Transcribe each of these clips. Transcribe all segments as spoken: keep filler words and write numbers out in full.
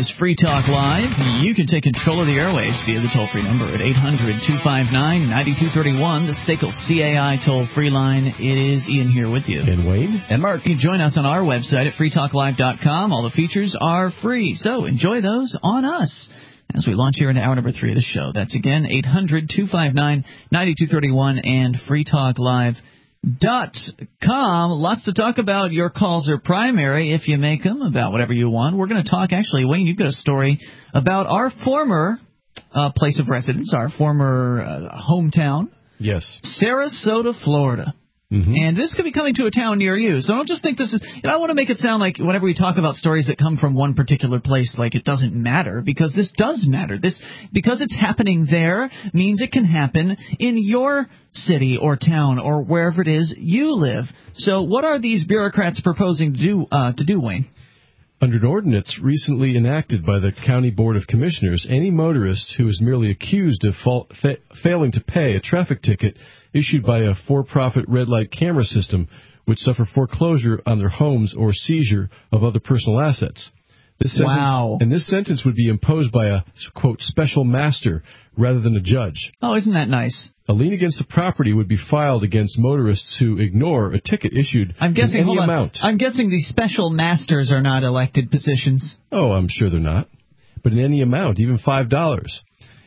is Free Talk Live. You can take control of the airwaves via the toll-free number at eight hundred two five nine nine two three one, the S A C L C A I toll-free line. It is Ian here with you. And Wayne. And Mark. You can join us on our website at free talk live dot com. All the features are free, so enjoy those on us as we launch here into hour number three of the show. That's, again, eight hundred two five nine nine two three one and free talk live dot com. Lots to talk about. Your calls are primary if you make them about whatever you want. We're going to talk, actually, Wayne, you've got a story about our former uh, place of residence, our former uh, hometown. Yes. Sarasota, Florida. Mm-hmm. And this could be coming to a town near you. So don't just think this is... You know, I want to make it sound like whenever we talk about stories that come from one particular place, like it doesn't matter, because this does matter. This, because it's happening there means it can happen in your city or town or wherever it is you live. So what are these bureaucrats proposing to do, uh, to do, Wayne? Under an ordinance recently enacted by the County Board of Commissioners, any motorist who is merely accused of fa- fa- failing to pay a traffic ticket issued by a for-profit red light camera system would suffer foreclosure on their homes or seizure of other personal assets. This sentence, wow. And this sentence would be imposed by a, quote, special master rather than a judge. Oh, isn't that nice? A lien against the property would be filed against motorists who ignore a ticket issued I'm guessing, in any hold on. amount. I'm guessing these special masters are not elected positions. Oh, I'm sure they're not. But in any amount, even five dollars.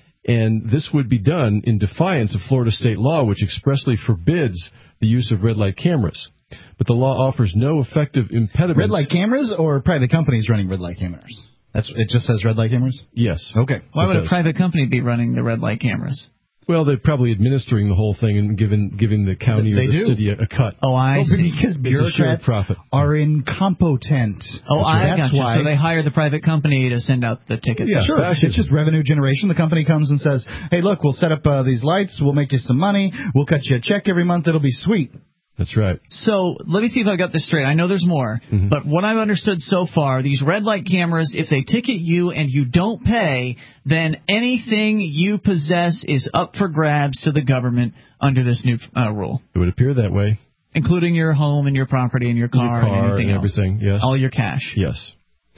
And this would be done in defiance of Florida state law, which expressly forbids the use of red light cameras. But the law offers no effective impediments. Red light cameras or private companies running red light cameras? That's it. Just says red light cameras? Yes. Okay. Why would does. a private company be running the red light cameras? Well, they're probably administering the whole thing and giving giving the county they or the do. city a, a cut. Oh, I oh, see. Because bureaucrats are incompetent. Oh, I That's got you. why. So they hire the private company to send out the tickets. Yeah, sure. It's just revenue generation. The company comes and says, hey, look, we'll set up uh, these lights. We'll make you some money. We'll cut you a check every month. It'll be sweet. That's right. So let me see if I got this straight. I know there's more, mm-hmm. but what I've understood so far, these red light cameras, if they ticket you and you don't pay, then anything you possess is up for grabs to the government under this new uh, rule. It would appear that way. Including your home and your property and your car, your car and anything and else. everything, yes. All your cash. Yes.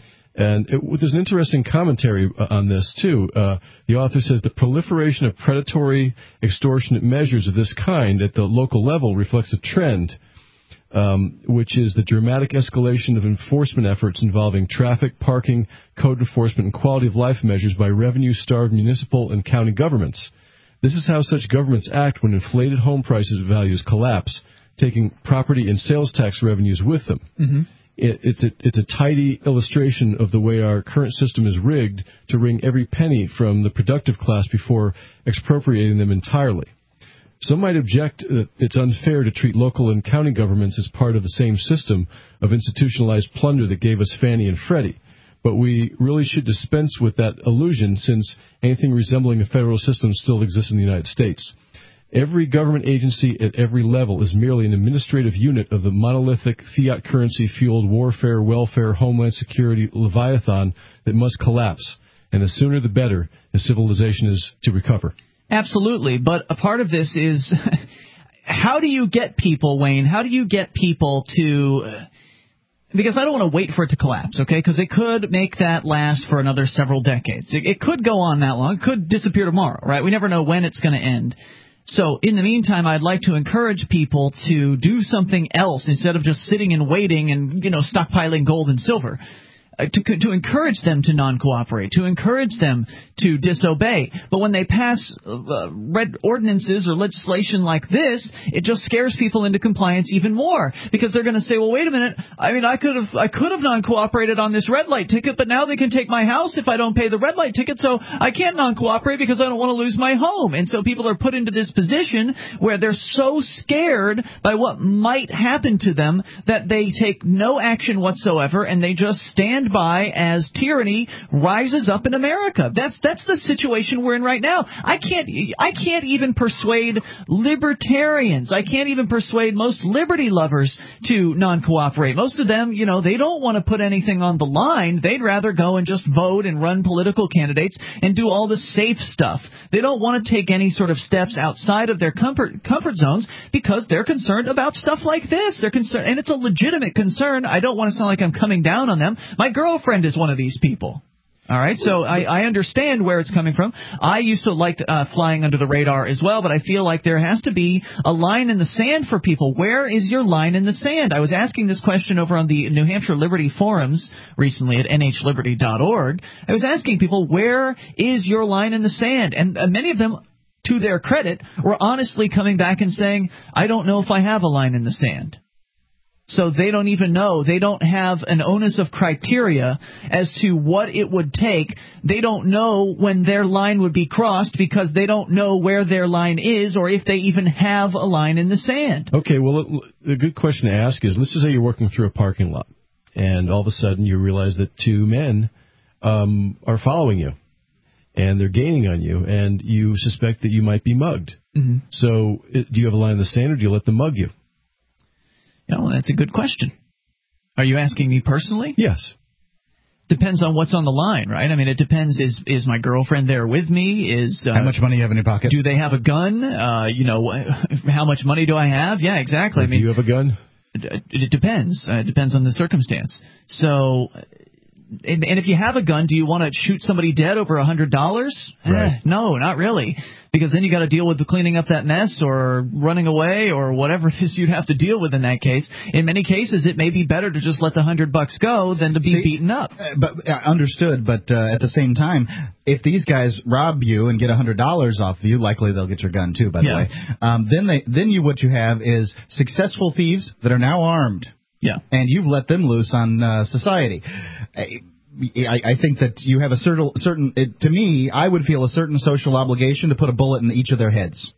And it, there's an interesting commentary on this, too. Uh, the author says the proliferation of predatory, extortionate measures of this kind at the local level reflects a trend, um, which is the dramatic escalation of enforcement efforts involving traffic, parking, code enforcement, and quality of life measures by revenue-starved municipal and county governments. This is how such governments act when inflated home prices values collapse, taking property and sales tax revenues with them. Mm-hmm. It's a, it's a tidy illustration of the way our current system is rigged to wring every penny from the productive class before expropriating them entirely. Some might object that it's unfair to treat local and county governments as part of the same system of institutionalized plunder that gave us Fannie and Freddie. But we really should dispense with that illusion, since anything resembling a federal system still exists in the United States. Every government agency at every level is merely an administrative unit of the monolithic fiat currency-fueled warfare, welfare, homeland security leviathan that must collapse, and the sooner the better, as civilization is to recover. Absolutely, but a part of this is how do you get people, Wayne, how do you get people to... Uh, because I don't want to wait for it to collapse, okay, because it could make that last for another several decades. It, it could go on that long. It could disappear tomorrow, right? We never know when it's going to end. So in the meantime, I'd like to encourage people to do something else instead of just sitting and waiting and, you know, stockpiling gold and silver. Uh, to, to encourage them to non-cooperate, to encourage them to disobey. But when they pass uh, red ordinances or legislation like this, it just scares people into compliance even more, because they're going to say, well, wait a minute, I mean, I could have I could have non-cooperated on this red light ticket, but now they can take my house if I don't pay the red light ticket, so I can't non-cooperate because I don't want to lose my home. And so people are put into this position where they're so scared by what might happen to them that they take no action whatsoever, and they just stand by as tyranny rises up in America. That's that's the situation we're in right now. I can't I can't even persuade libertarians. I can't even persuade most liberty lovers to non-cooperate. Most of them, you know, they don't want to put anything on the line. They'd rather go and just vote and run political candidates and do all the safe stuff. They don't want to take any sort of steps outside of their comfort comfort zones because they're concerned about stuff like this. They're concerned, and it's a legitimate concern. I don't want to sound like I'm coming down on them. My girlfriend is one of these people. All right, so I, I understand where it's coming from. I used to like uh, flying under the radar as well, but I feel like there has to be a line in the sand for people. Where is your line in the sand? I was asking this question over on the New Hampshire Liberty forums recently at N H liberty dot org. I was asking people, where is your line in the sand? And uh, many of them, to their credit, were honestly coming back and saying, I don't know if I have a line in the sand. So they don't even know. They don't have an onus of criteria as to what it would take. They don't know when their line would be crossed because they don't know where their line is or if they even have a line in the sand. Okay, well, a good question to ask is, let's just say you're working through a parking lot, and all of a sudden you realize that two men um, are following you, and they're gaining on you, and you suspect that you might be mugged. Mm-hmm. So it, do you have a line in the sand, or do you let them mug you? Oh, well, that's a good question. Are you asking me personally? Yes. Depends on what's on the line, right? I mean, it depends. Is is my girlfriend there with me? Is uh, how much money you have in your pocket? Do they have a gun? Uh, you know, how much money do I have? Yeah, exactly. Or I mean, do you have a gun? It, it depends. Uh, it depends on the circumstance. So, and, and if you have a gun, do you want to shoot somebody dead over a hundred dollars? Right. Eh, no, not really. Because then you got to deal with the cleaning up that mess or running away or whatever it is you'd have to deal with in that case. In many cases, it may be better to just let the hundred bucks go than to be See, beaten up. Uh, but uh, understood. But uh, at the same time, if these guys rob you and get a hundred dollars off of you, likely they'll get your gun too. By the Yeah. way, um, then they then you what you have is successful thieves that are now armed. Yeah. And you've let them loose on uh, society. I, I think that you have a certain, certain it, to me, I would feel a certain social obligation to put a bullet in each of their heads.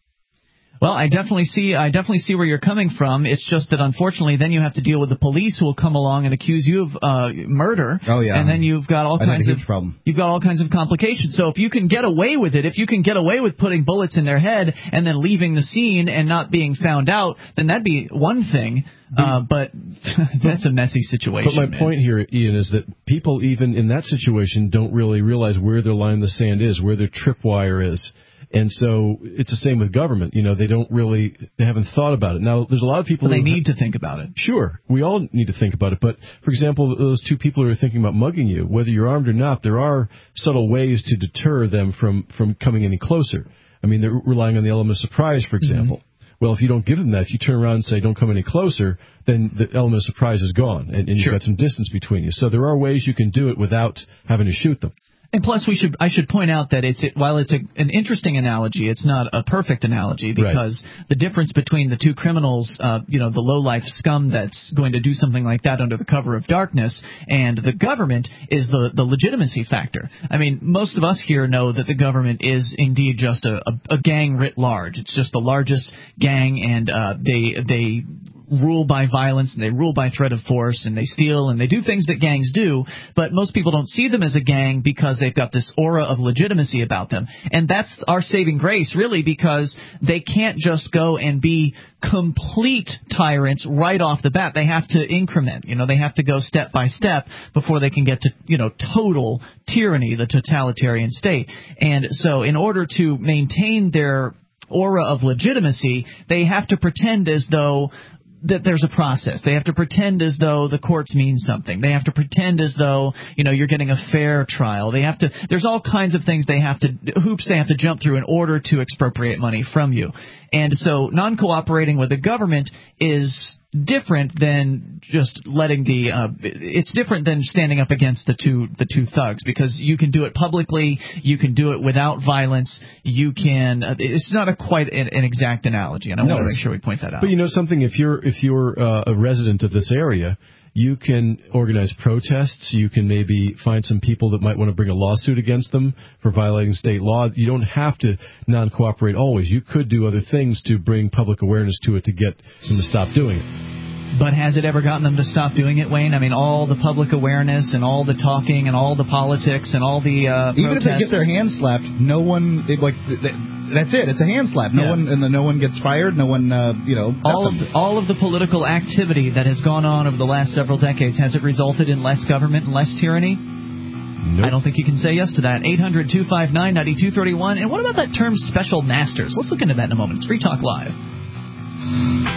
Well, I definitely see I definitely see where you're coming from. It's just that, unfortunately, then you have to deal with the police who will come along and accuse you of uh, murder. Oh, yeah. And then you've got all I'd kinds have a of huge problem. You've got all kinds of complications. So if you can get away with it, if you can get away with putting bullets in their head and then leaving the scene and not being found out, then that'd be one thing. Uh, but that's a messy situation. But my man. point here, Ian, is that people even in that situation don't really realize where their line in the sand is, where their tripwire is. And so it's the same with government. You know, they don't really, they haven't thought about it. Now, there's a lot of people But they who need to think about it. Sure. We all need to think about it. But, for example, those two people who are thinking about mugging you, whether you're armed or not, there are subtle ways to deter them from, from coming any closer. I mean, they're relying on the element of surprise, for example. Mm-hmm. Well, if you don't give them that, if you turn around and say, don't come any closer, then the element of surprise is gone, and, and you've Sure. got some distance between you. So there are ways you can do it without having to shoot them. And plus, we should I should point out that it's while it's a, an interesting analogy, it's not a perfect analogy because right. the difference between the two criminals, uh, you know, the low-life scum that's going to do something like that under the cover of darkness, and the government is the the legitimacy factor. I mean, most of us here know that the government is indeed just a, a, a gang writ large. It's just the largest gang, and uh, they they. rule by violence, and they rule by threat of force, and they steal, and they do things that gangs do, but most people don't see them as a gang because they've got this aura of legitimacy about them. And that's our saving grace, really, because they can't just go and be complete tyrants right off the bat. They have to increment. You know, they have to go step by step before they can get to, you know, total tyranny, the totalitarian state. And so in order to maintain their aura of legitimacy, they have to pretend as though that there's a process. They have to pretend as though the courts mean something. They have to pretend as though, you know, you're getting a fair trial. They have to, there's all kinds of things they have to, hoops they have to jump through in order to expropriate money from you. And so non-cooperating with the government is different than just letting the, uh, it's different than standing up against the two, the two thugs, because you can do it publicly, you can do it without violence, you can, uh, it's not a quite an, an exact analogy, and I no, want to make sure we point that out. But you know something, if you're, if you're uh, a resident of this area, you can organize protests. You can maybe find some people that might want to bring a lawsuit against them for violating state law. You don't have to non-cooperate always. You could do other things to bring public awareness to it to get them to stop doing it. But has it ever gotten them to stop doing it, Wayne? I mean, all the public awareness and all the talking and all the politics and all the uh, even protests. if they get their hands slapped, no one it, like they, that's it. It's a hand slap. No yeah. one and no one gets fired. No one, uh, you know. All of the, all of the political activity that has gone on over the last several decades, has it resulted in less government and less tyranny? Nope. I don't think you can say yes to that. eight hundred two five nine nine two three one. And what about that term special masters? Let's look into that in a moment. It's Free Talk Live.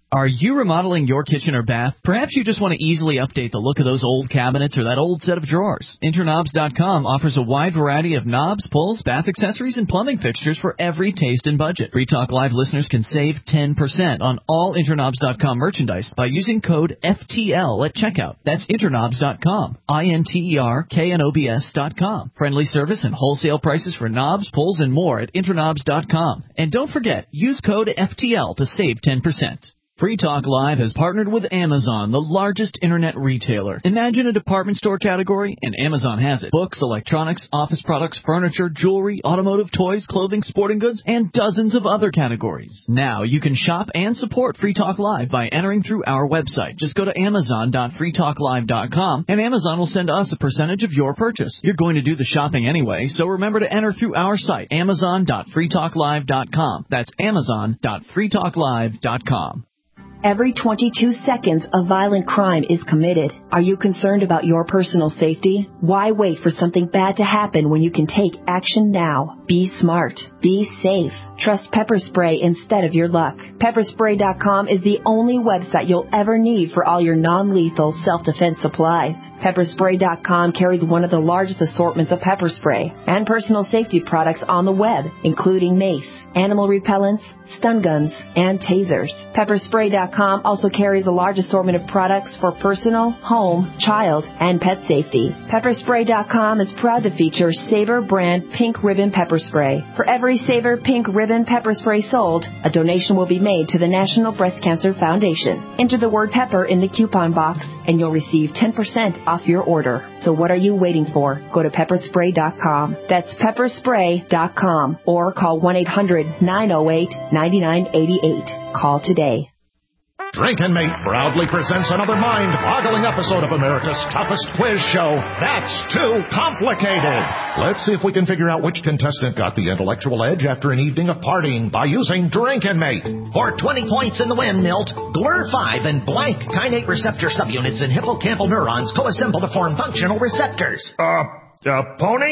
Are you remodeling your kitchen or bath? Perhaps you just want to easily update the look of those old cabinets or that old set of drawers. Interknobs dot com offers a wide variety of knobs, pulls, bath accessories, and plumbing fixtures for every taste and budget. Free Talk Live listeners can save ten percent on all Interknobs dot com merchandise by using code F T L at checkout. That's Interknobs dot com. I N T E R K N O B S dot com. Friendly service and wholesale prices for knobs, pulls, and more at Interknobs dot com. And don't forget, use code F T L to save ten percent. Free Talk Live has partnered with Amazon, the largest internet retailer. Imagine a department store category, and Amazon has it. Books, electronics, office products, furniture, jewelry, automotive, toys, clothing, sporting goods, and dozens of other categories. Now you can shop and support Free Talk Live by entering through our website. Just go to Amazon dot free talk live dot com, and Amazon will send us a percentage of your purchase. You're going to do the shopping anyway, so remember to enter through our site, Amazon dot free talk live dot com. That's Amazon dot free talk live dot com. Every twenty-two seconds, a violent crime is committed. Are you concerned about your personal safety? Why wait for something bad to happen when you can take action now? Be smart. Be safe. Trust Pepper Spray instead of your luck. Pepper Spray dot com is the only website you'll ever need for all your non-lethal self-defense supplies. Pepper Spray dot com carries one of the largest assortments of pepper spray and personal safety products on the web, including mace, animal repellents, stun guns, and tasers. Pepper Spray dot com also carries a large assortment of products for personal, home, child, and pet safety. Pepper Spray dot com is proud to feature Sabre brand Pink Ribbon Pepper Spray. For every Sabre Pink Ribbon Pepper Spray sold, a donation will be made to the National Breast Cancer Foundation. Enter the word pepper in the coupon box, and you'll receive ten percent off your order. So what are you waiting for? Go to Pepper Spray dot com. That's Pepper Spray dot com, or call one eight hundred nine oh eight nine nine eight eight. Call today. Drinkin' Mate proudly presents another mind-boggling episode of America's toughest quiz show, That's Too Complicated. Let's see if we can figure out which contestant got the intellectual edge after an evening of partying by using Drinkin' Mate. For twenty points in the win, Milt, G L R five and blank kainate receptor subunits in hippocampal neurons coassemble to form functional receptors. Uh, uh, pony?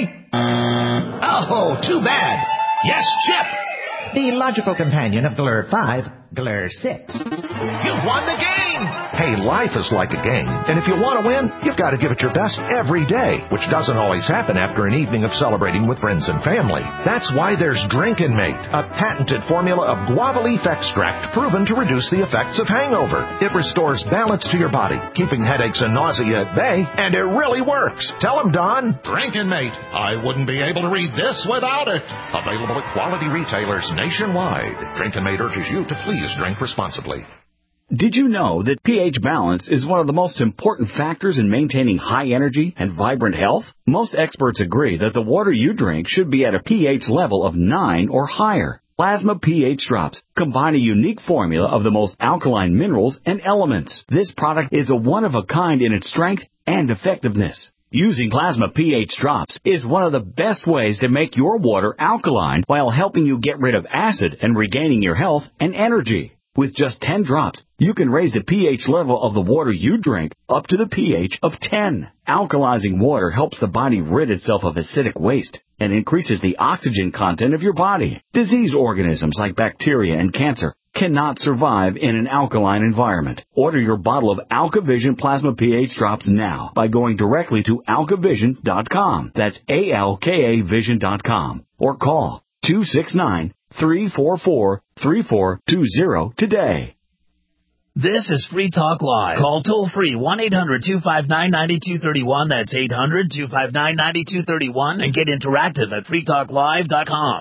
Oh, too bad. Yes, Chip. The logical companion of G L R five, G L R six. You've won the game! Hey, life is like a game, and if you want to win, you've got to give it your best every day, which doesn't always happen after an evening of celebrating with friends and family. That's why there's Drinkin' Mate, a patented formula of guava leaf extract proven to reduce the effects of hangover. It restores balance to your body, keeping headaches and nausea at bay, and it really works. Tell them, Don. Drinkin' Mate. I wouldn't be able to read this without it. Available at quality retailers nationwide. Drinkin' Mate urges you to please drink responsibly. Did you know that pH balance is one of the most important factors in maintaining high energy and vibrant health? Most experts agree that the water you drink should be at a pH level of nine or higher. Plasma pH Drops combine a unique formula of the most alkaline minerals and elements. This product is a one-of-a-kind in its strength and effectiveness. Using Plasma pH Drops is one of the best ways to make your water alkaline while helping you get rid of acid and regaining your health and energy. With just ten drops, you can raise the pH level of the water you drink up to the pH of ten. Alkalizing water helps the body rid itself of acidic waste and increases the oxygen content of your body. Disease organisms like bacteria and cancer cannot survive in an alkaline environment. Order your bottle of AlkaVision Plasma pH Drops now by going directly to alkavision dot com. That's A L K A vision dot com. Or call two six nine, three four four, three four two zero today. This is Free Talk Live. Call toll-free one eight hundred two five nine nine two three one. That's eight hundred two five nine nine two three one. And get interactive at free talk live dot com.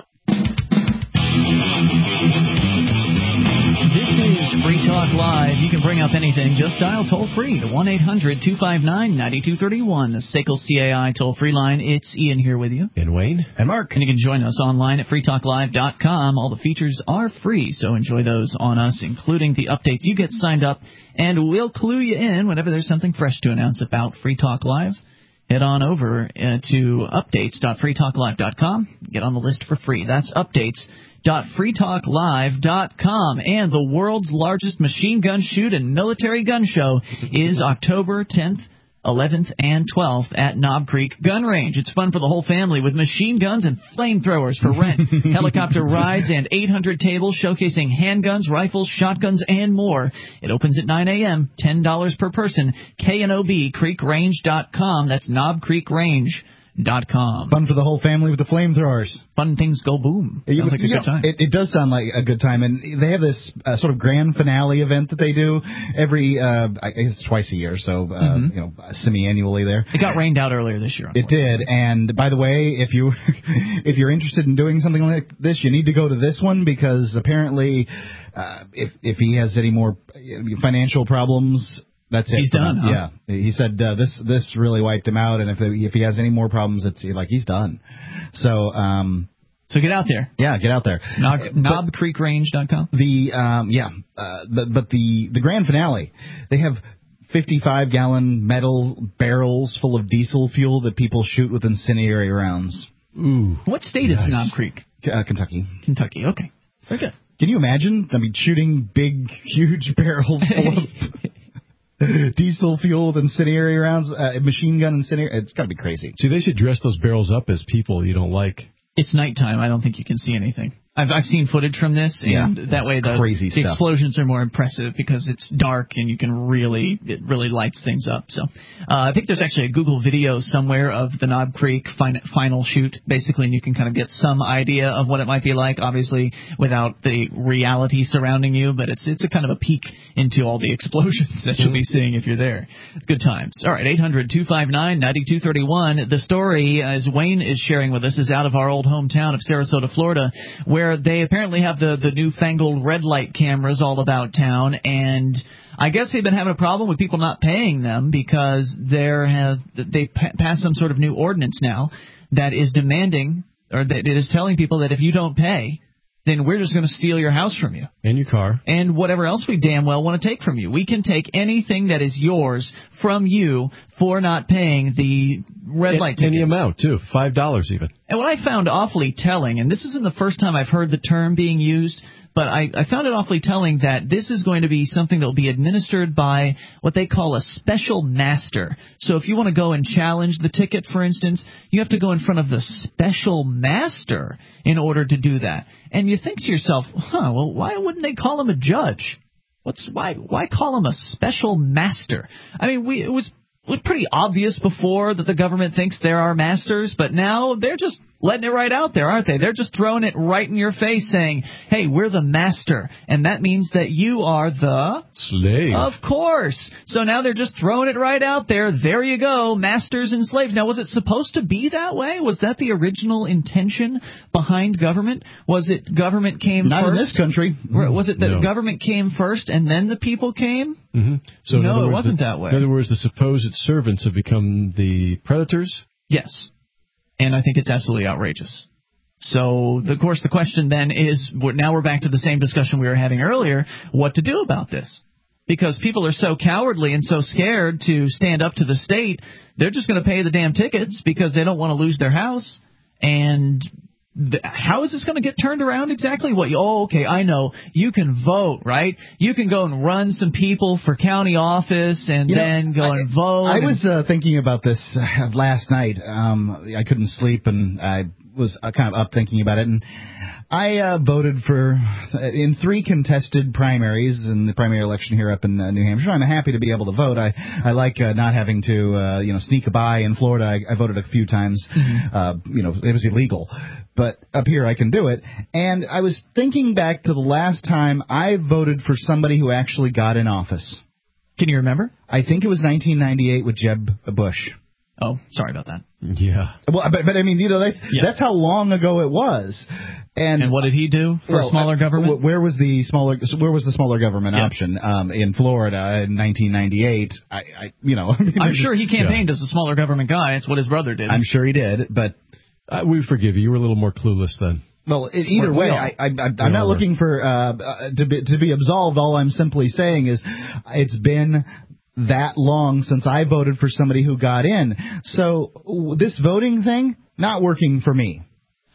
This is Free Talk Live. You can bring up anything. Just dial toll-free to one eight hundred two five nine nine two three one. The S A C L C A I toll-free line. It's Ian here with you. And Wayne. And Mark. And you can join us online at free talk live dot com. All the features are free, so enjoy those on us, including the updates. You get signed up, and we'll clue you in whenever there's something fresh to announce about Free Talk Live. Head on over uh, to updates dot free talk live dot com. Get on the list for free. That's updates dot free talk live dot com. And the world's largest machine gun shoot and military gun show is October tenth, eleventh and twelfth at Knob Creek Gun Range. It's fun for the whole family with machine guns and flamethrowers for rent, helicopter rides, and eight hundred tables showcasing handguns, rifles, shotguns, and more. It opens at nine a.m., ten dollars per person. K N O B creek range dot com. That's knob creek range dot com. Fun for the whole family with the flamethrowers. Fun things go boom. Sounds like a yeah, good time. It, it does sound like a good time, and they have this uh, sort of grand finale event that they do every, uh, I guess it's twice a year, so uh, mm-hmm. you know, semi-annually there. It got rained out earlier this year. It did, and by the way, if you if you're interested in doing something like this, you need to go to this one because apparently, uh, if if he has any more financial problems. That's it. He's done, huh? Yeah. He said uh, this this really wiped him out, and if if he has any more problems, it's like he's done. So um, so get out there. Yeah, get out there. knob creek range dot com. The um, yeah, uh, but but the the grand finale, they have fifty-five gallon metal barrels full of diesel fuel that people shoot with incendiary rounds. Ooh. What state nice. is Knob Creek? Uh, Kentucky. Kentucky. Okay. Very good. Can you imagine? I mean, shooting big, huge barrels full of diesel fuel with incendiary rounds, uh, machine gun incendiary. It's got to be crazy. See, they should dress those barrels up as people you don't like. It's nighttime. I don't think you can see anything. I've I've seen footage from this, and yeah, that way the, crazy the stuff. explosions are more impressive because it's dark and you can really it really lights things up. So uh, I think there's actually a Google video somewhere of the Knob Creek fin- final shoot, basically, and you can kind of get some idea of what it might be like. Obviously, without the reality surrounding you, but it's it's a kind of a peek into all the explosions that you'll be seeing if you're there. Good times. All right, eight hundred two five nine nine two three one. The story, as Wayne is sharing with us, is out of our old hometown of Sarasota, Florida, where they apparently have the, the newfangled red light cameras all about town, and I guess they've been having a problem with people not paying them because there have they passed some sort of new ordinance now that is demanding, or that it is telling people that if you don't pay, then we're just going to steal your house from you. And your car. And whatever else we damn well want to take from you. We can take anything that is yours from you for not paying the red and, light tickets. Any amount, too. Five dollars even. And what I found awfully telling, and this isn't the first time I've heard the term being used, but I, I found it awfully telling that this is going to be something that will be administered by what they call a special master. So if you want to go and challenge the ticket, for instance, you have to go in front of the special master in order to do that. And you think to yourself, huh, well, why wouldn't they call him a judge? What's why why call him a special master? I mean, we it was it was pretty obvious before that the government thinks they're our masters, but now they're just letting it right out there, aren't they? They're just throwing it right in your face saying, hey, we're the master, and that means that you are the slave. Of course. So now they're just throwing it right out there. There you go, masters and slaves. Now, was it supposed to be that way? Was that the original intention behind government? Was it government came Not first? Not in this country. Was it that no. government came first and then the people came? Mm-hmm. So no, words, it wasn't the, that way. In other words, the supposed servants have become the predators? Yes. And I think it's absolutely outrageous. So, of course, the question then is, now we're back to the same discussion we were having earlier, what to do about this? Because people are so cowardly and so scared to stand up to the state, they're just going to pay the damn tickets because they don't want to lose their house. And th- how is this going to get turned around exactly? What? You, oh, okay, I know. You can vote, right? You can go and run some people for county office and you then know, go I, and vote. I and, was uh, thinking about this uh, last night. Um, I couldn't sleep, and I was uh, kind of up thinking about it. And I uh, voted for uh, in three contested primaries in the primary election here up in uh, New Hampshire. I'm happy to be able to vote. I I like uh, not having to uh, you know sneak a by. In Florida, I, I voted a few times. Mm-hmm. Uh, you know, it was illegal, but up here I can do it. And I was thinking back to the last time I voted for somebody who actually got in office. Can you remember? I think it was nineteen ninety-eight with Jeb Bush. Oh, sorry about that. Yeah. Well, but, but I mean, you know, they, yeah. that's how long ago it was. And, and what did he do for well, a smaller government? Where was the smaller Where was the smaller government yeah. option um, in Florida in nineteen ninety-eight? I, I you know, I mean, I'm sure he campaigned yeah. as a smaller government guy. It's what his brother did. I'm sure he did, but uh, we forgive you. You were a little more clueless then. Well, either way, I, I, I, I'm not looking for uh, to be to be absolved. All I'm simply saying is, it's been that long since I voted for somebody who got in. So this voting thing, not working for me.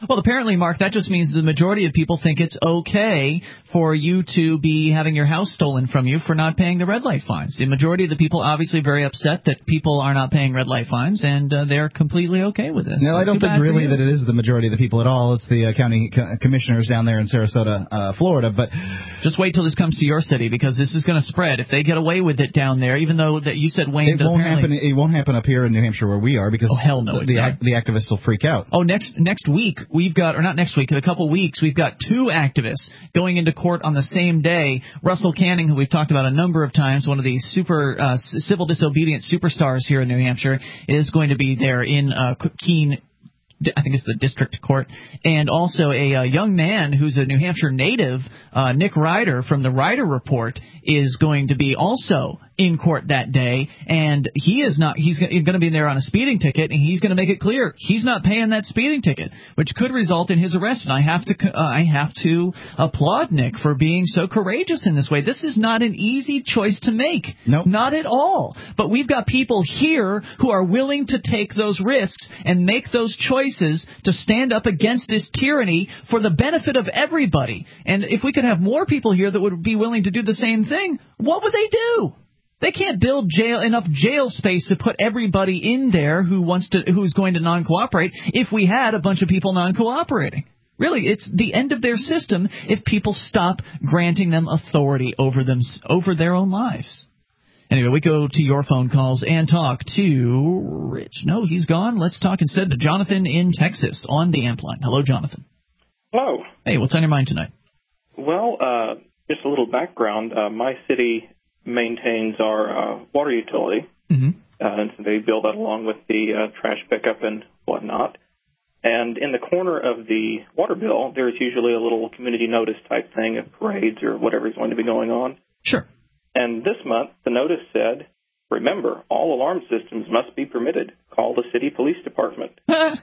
Well, apparently, Mark, that just means the majority of people think it's okay for you to be having your house stolen from you for not paying the red light fines. The majority of the people obviously very upset that people are not paying red light fines, and uh, they're completely okay with this. No, I don't Too think really that it is the majority of the people at all. It's the uh, county co- commissioners down there in Sarasota, uh, Florida. But just wait till this comes to your city, because this is going to spread. If they get away with it down there, even though that you said Wayne, it won't happen. It won't happen up here in New Hampshire where we are, because oh, hell no, the, the, the activists will freak out. Oh, next next week we've got, or not next week, in a couple weeks we've got two activists going into court on the same day. Russell Canning, who we've talked about a number of times, one of these super uh, civil disobedience superstars here in New Hampshire, is going to be there in uh, Keene. I think it's the district court, and also a, a young man who's a New Hampshire native, uh, Nick Ryder from the Ryder Report, is going to be also in court that day, and he is not. He's going to be there on a speeding ticket, and he's going to make it clear he's not paying that speeding ticket, which could result in his arrest. And I have to, uh, I have to applaud Nick for being so courageous in this way. This is not an easy choice to make, nope. Not at all. But we've got people here who are willing to take those risks and make those choices to stand up against this tyranny for the benefit of everybody. And if we could have more people here that would be willing to do the same thing, what would they do? They can't build jail enough jail space to put everybody in there who wants to, who's going to non-cooperate if we had a bunch of people non-cooperating. Really, it's the end of their system if people stop granting them authority over them, over their own lives. Anyway, we go to your phone calls and talk to Rich. No, he's gone. Let's talk instead to Jonathan in Texas on the amp line. Hello, Jonathan. Hello. Hey, what's on your mind tonight? Well, uh, just a little background. Uh, my city maintains our uh, water utility, mm-hmm. uh, and so they build that along with the uh, trash pickup and whatnot. And in the corner of the water bill, there's usually a little community notice type thing of parades or whatever is going to be going on. Sure. And this month, the notice said, remember, all alarm systems must be permitted. Call the city police department. Wow.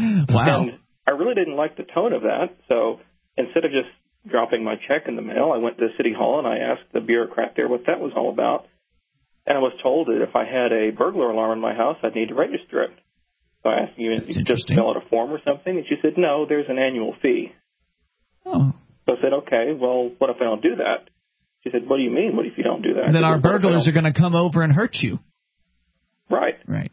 And I really didn't like the tone of that, so instead of just dropping my check in the mail, I went to City Hall and I asked the bureaucrat there what that was all about. And I was told that if I had a burglar alarm in my house, I'd need to register it. So I asked you, you could just fill out a form or something, and she said, no, there's an annual fee. Oh. So I said, okay, well, what if I don't do that? She said, what do you mean, what if you don't do that? Then said, our well, burglars are going to come over and hurt you. Right. Right.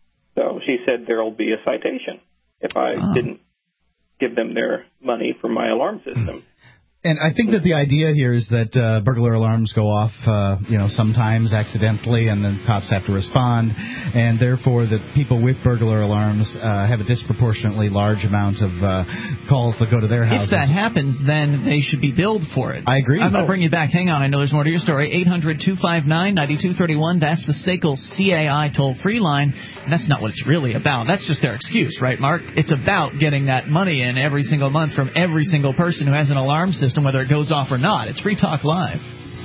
So she said there will be a citation if I oh. didn't give them their money for my alarm system. And I think that the idea here is that uh, burglar alarms go off, uh, you know, sometimes accidentally, and then cops have to respond, and therefore that people with burglar alarms uh, have a disproportionately large amount of uh, calls that go to their houses. If that happens, then they should be billed for it. I agree. I'm going to bring you back. Hang on. I know there's more to your story. eight hundred two five nine nine two three one. That's the S A C L C A I toll-free line. And that's not what it's really about. That's just their excuse, right, Mark? It's about getting that money in every single month from every single person who has an alarm system, whether it goes off or not. It's Free Talk Live.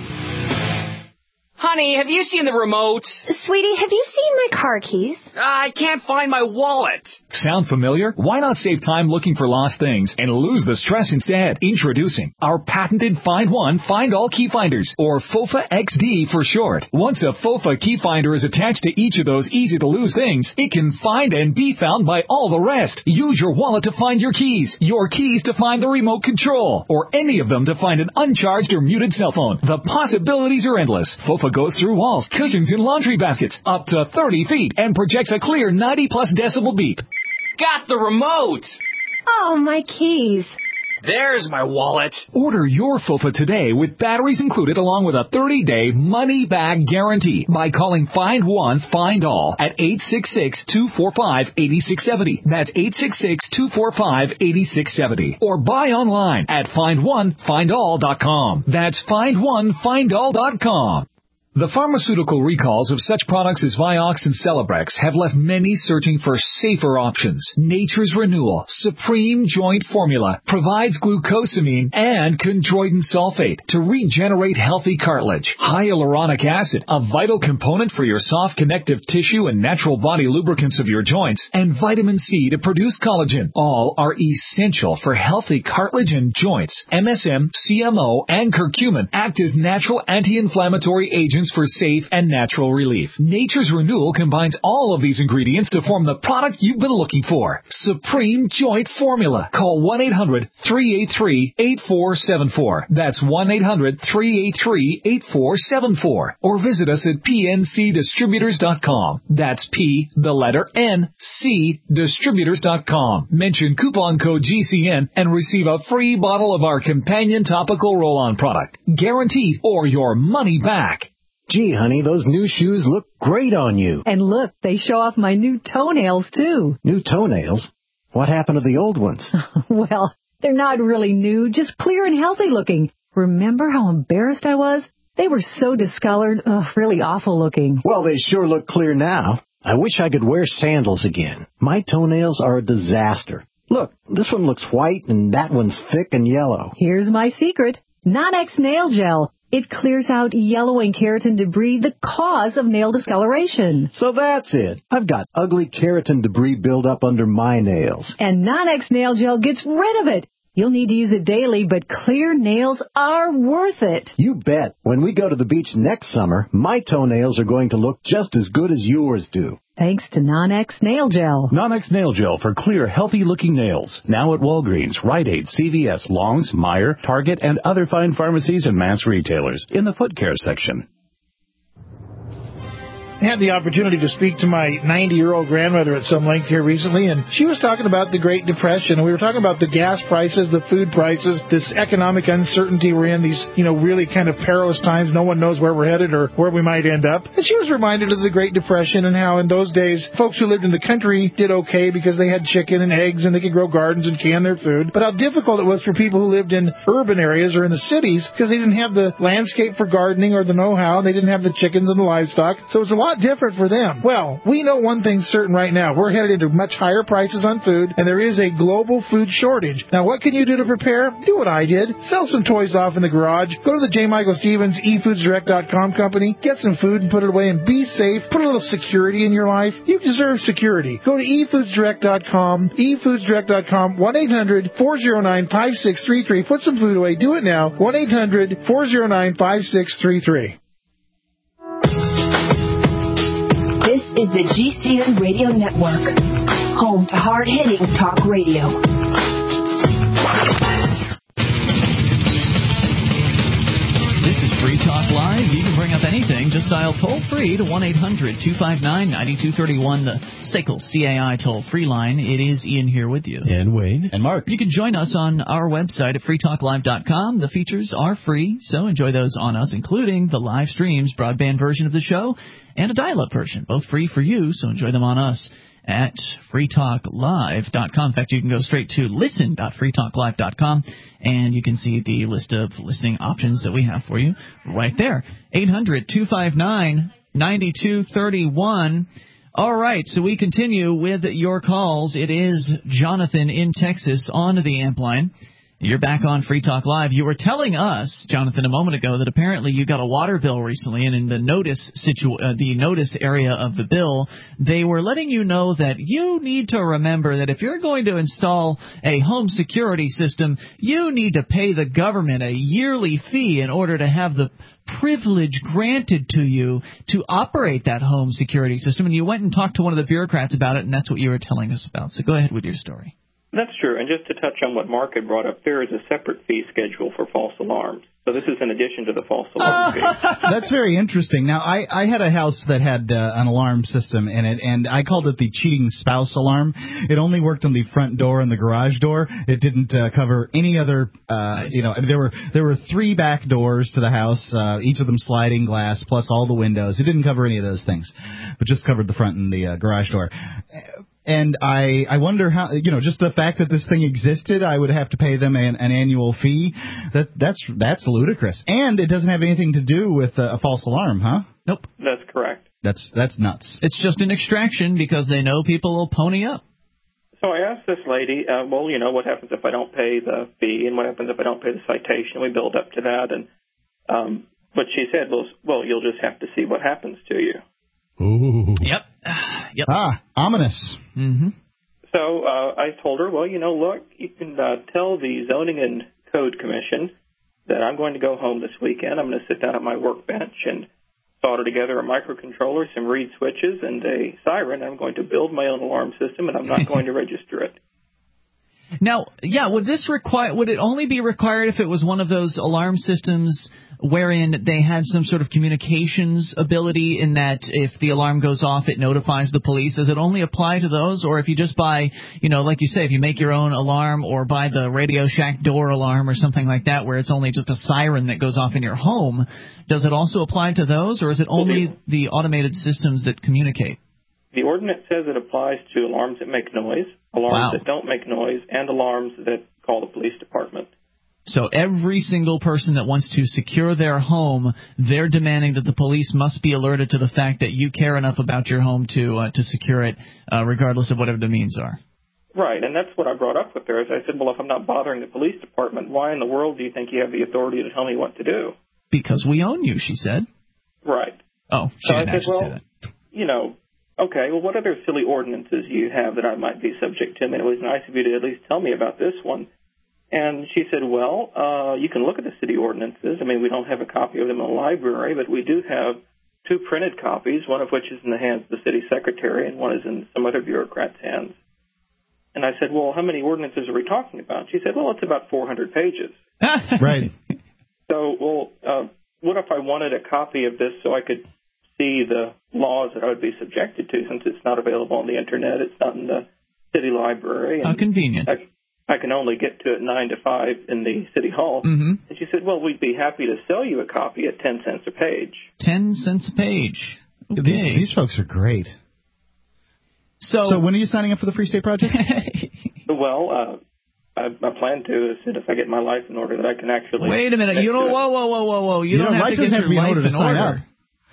Honey, have you seen the remote? Sweetie, have you seen my car keys? I can't find my wallet. Sound familiar? Why not save time looking for lost things and lose the stress instead? Introducing our patented Find One, Find All Key Finders, or FOFA X D for short. Once a FOFA key finder is attached to each of those easy-to-lose things, it can find and be found by all the rest. Use your wallet to find your keys, your keys to find the remote control, or any of them to find an uncharged or muted cell phone. The possibilities are endless. FOFA goes through walls, cushions, and laundry baskets up to thirty feet and projects a clear ninety plus decibel beep. Got the remote! Oh, my keys. There's my wallet. Order your FOFA today with batteries included along with a thirty-day money-back guarantee by calling Find One, Find All at eight six six, two four five, eight six seven zero. That's eight six six, two four five, eight six seven zero. Or buy online at find one find all dot com. That's find one find all dot com. The pharmaceutical recalls of such products as Vioxx and Celebrex have left many searching for safer options. Nature's Renewal Supreme Joint Formula provides glucosamine and chondroitin sulfate to regenerate healthy cartilage. Hyaluronic acid, a vital component for your soft connective tissue and natural body lubricants of your joints. And vitamin C to produce collagen. All are essential for healthy cartilage and joints. M S M, C M O, and curcumin act as natural anti-inflammatory agents ingredients for safe and natural relief. Nature's Renewal combines all of these ingredients to form the product you've been looking for. Supreme Joint Formula. Call one eight hundred three eight three eight four seven four. That's one eight hundred three eight three eight four seven four. Or visit us at p n c distributors dot com. That's P, the letter N, C, distributors dot com. Mention coupon code G C N and receive a free bottle of our companion topical roll-on product. Guaranteed or your money back. Gee, honey, those new shoes look great on you. And look, they show off my new toenails, too. New toenails? What happened to the old ones? Well, they're not really new, just clear and healthy looking. Remember how embarrassed I was? They were so discolored, ugh, really awful looking. Well, they sure look clear now. I wish I could wear sandals again. My toenails are a disaster. Look, this one looks white and that one's thick and yellow. Here's my secret. Non-X Nail Gel. It clears out yellowing keratin debris, the cause of nail discoloration. So that's it. I've got ugly keratin debris buildup under my nails. And Non-X Nail Gel gets rid of it. You'll need to use it daily, but clear nails are worth it. You bet. When we go to the beach next summer, my toenails are going to look just as good as yours do. Thanks to Non-X Nail Gel. Non-X Nail Gel for clear, healthy-looking nails. Now at Walgreens, Rite Aid, C V S, Longs, Meijer, Target, and other fine pharmacies and mass retailers in the foot care section. I had the opportunity to speak to my ninety-year-old grandmother at some length here recently, and she was talking about the Great Depression, and we were talking about the gas prices, the food prices, this economic uncertainty we're in, these, you know, really kind of perilous times. No one knows where we're headed or where we might end up. And she was reminded of the Great Depression and how in those days, folks who lived in the country did okay because they had chicken and eggs and they could grow gardens and can their food, but how difficult it was for people who lived in urban areas or in the cities because they didn't have the landscape for gardening or the know-how. They didn't have the chickens and the livestock. So it's a lot different for them. Well, we know one thing's certain right now. We're headed into much higher prices on food, and there is a global food shortage. Now, what can you do to prepare? Do what I did. Sell some toys off in the garage. Go to the J. Michael Stevens e foods direct dot com company. Get some food and put it away and be safe. Put a little security in your life. You deserve security. Go to e foods direct dot com, e foods direct dot com, one eight hundred four oh nine five six three three. Put some food away. Do it now. one eight hundred four oh nine five six three three. This is the G C N Radio Network, home to hard-hitting talk radio. This is Free Talk Live. You can bring up anything. Just dial toll-free to one eight hundred two five nine nine two three one, the S A C L C A I toll-free line. It is Ian here with you. And Wayne. And Mark. You can join us on our website at free talk live dot com. The features are free, so enjoy those on us, including the live streams, broadband version of the show, and a dial-up version. Both free for you, so enjoy them on us at free talk live dot com. In fact, you can go straight to listen dot free talk live dot com, and you can see the list of listening options that we have for you right there. eight hundred two five nine nine two three one. All right, so we continue with your calls. It is Jonathan in Texas on the amp line. You're back on Free Talk Live. You were telling us, Jonathan, a moment ago that apparently you got a water bill recently, and in the notice situ- uh, the notice area of the bill, they were letting you know that you need to remember that if you're going to install a home security system, you need to pay the government a yearly fee in order to have the privilege granted to you to operate that home security system. And you went and talked to one of the bureaucrats about it, and that's what you were telling us about. So go ahead with your story. That's true. And just to touch on what Mark had brought up, there is a separate fee schedule for false alarms. So this is in addition to the false alarm fee. That's very interesting. Now, I, I had a house that had uh, an alarm system in it, and I called it the cheating spouse alarm. It only worked on the front door and the garage door. It didn't uh, cover any other, uh, nice. you know, there were there were three back doors to the house, uh, each of them sliding glass, plus all the windows. It didn't cover any of those things, but just covered the front and the uh, garage door. And I, I wonder how, you know, just the fact that this thing existed, I would have to pay them an, an annual fee. That that's that's ludicrous. And it doesn't have anything to do with a, a false alarm, huh? Nope. That's correct. That's that's nuts. It's just an extraction because they know people will pony up. So I asked this lady, uh, well, you know, what happens if I don't pay the fee, and what happens if I don't pay the citation? We build up to that, and um, but she said, well, well, you'll just have to see what happens to you. Ooh. Yep. Yep. Ah, ominous. Mm-hmm. So uh, I told her, well, you know, look, you can uh, tell the Zoning and Code Commission that I'm going to go home this weekend. I'm going to sit down at my workbench and solder together a microcontroller, some reed switches, and a siren. I'm going to build my own alarm system, and I'm not going to register it. Now, yeah, would this require? Would it only be required if it was one of those alarm systems wherein they had some sort of communications ability in that if the alarm goes off, it notifies the police? Does it only apply to those, or if you just buy, you know, like you say, if you make your own alarm or buy the Radio Shack door alarm or something like that, where it's only just a siren that goes off in your home, does it also apply to those, or is it only the automated systems that communicate? The ordinance says it applies to alarms that make noise, alarms Wow. that don't make noise, and alarms that call the police department. So every single person that wants to secure their home, they're demanding that the police must be alerted to the fact that you care enough about your home to uh, to secure it, uh, regardless of whatever the means are. Right, and that's what I brought up with her. Is I said, well, if I'm not bothering the police department, why in the world do you think you have the authority to tell me what to do? Because we own you, she said. Right. Oh, she so didn't I said, actually well, say that. you know, okay, well, what other silly ordinances do you have that I might be subject to? I mean, it was nice of you to at least tell me about this one. And she said, well, uh, you can look at the city ordinances. I mean, we don't have a copy of them in the library, but we do have two printed copies, one of which is in the hands of the city secretary and one is in some other bureaucrat's hands. And I said, well, how many ordinances are we talking about? She said, well, it's about four hundred pages. Right. So, well, uh, what if I wanted a copy of this so I could see the laws that I would be subjected to, since it's not available on the Internet, it's not in the city library. How convenient. I, I can only get to it nine to five in the city hall. Mm-hmm. And she said, well, we'd be happy to sell you a copy at ten cents a page. Ten cents a page. Okay. These, these folks are great. So, so when are you signing up for the Free State Project? Well, uh, I, I plan to as soon as I get my life in order that I can actually... Wait a minute. You don't... Whoa, whoa, whoa, whoa, whoa. You, you don't know, have to get have your to be in life order to in sign order. up.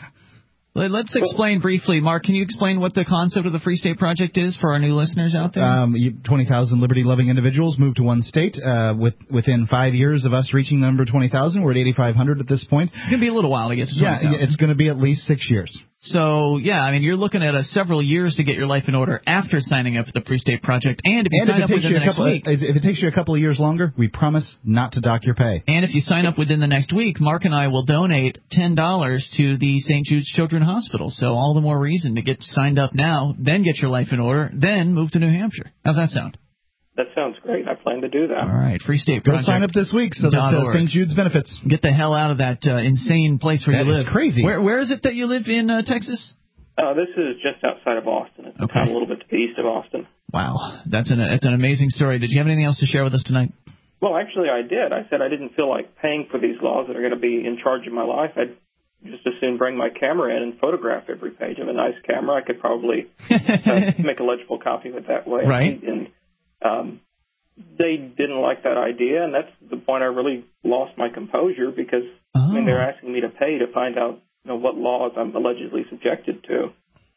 Let's explain briefly. Mark, can you explain what the concept of the Free State Project is for our new listeners out there? Um, twenty thousand liberty-loving individuals move to one state. Uh, with, within five years of us reaching the number twenty thousand, we're at eighty-five hundred at this point. It's going to be a little while to get to twenty thousand. Yeah, it's going to be at least six years. So, yeah, I mean, you're looking at a several years to get your life in order after signing up for the Free State Project. And if you and sign if up it takes within you the a next couple, week. If it takes you a couple of years longer, we promise not to dock your pay. And if you sign up within the next week, Mark and I will donate ten dollars to the Saint Jude's Children's Hospital. So all the more reason to get signed up now, then get your life in order, then move to New Hampshire. How's that sound? That sounds great. I plan to do that. All right, Free State Go Project. sign up this week so that uh, Saint Jude's benefits. Get the hell out of that uh, insane place where that you live. That is crazy. Where, where is it that you live in uh, Texas? Uh, this is just outside of Austin. It's okay. kind of a little bit to the east of Austin. Wow, that's an that's an amazing story. Did you have anything else to share with us tonight? Well, actually, I did. I said I didn't feel like paying for these laws that are going to be in charge of my life. I'd just as soon bring my camera in and photograph every page. I have a nice camera. I could probably uh, make a legible copy of it that way. Right. And um, they didn't like that idea, and that's the point I really lost my composure because oh. I mean they're asking me to pay to find out you know, what laws I'm allegedly subjected to.